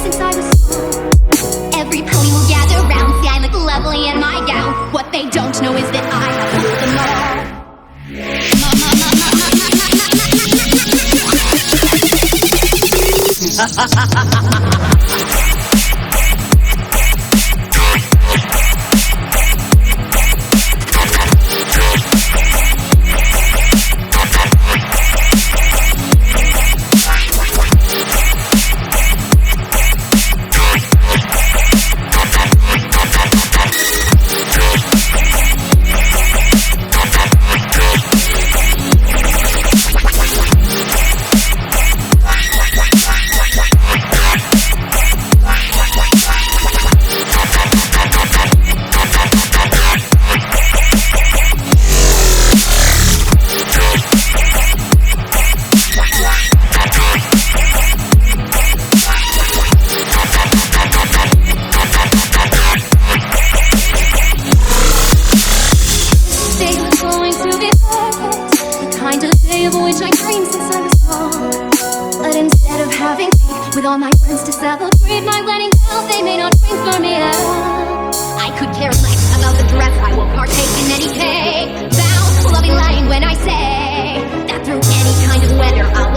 since I was small. Every pony will gather round, see I look lovely in my gown. What they don't know is that I have fooled them all. Of which I dreamed since I was small. But instead of having cake with all my friends to celebrate my wedding bells, they may not ring for me out. I could care less about the dress, I will partake in any cake. Vow, loving lying when I say that through any kind of weather I'll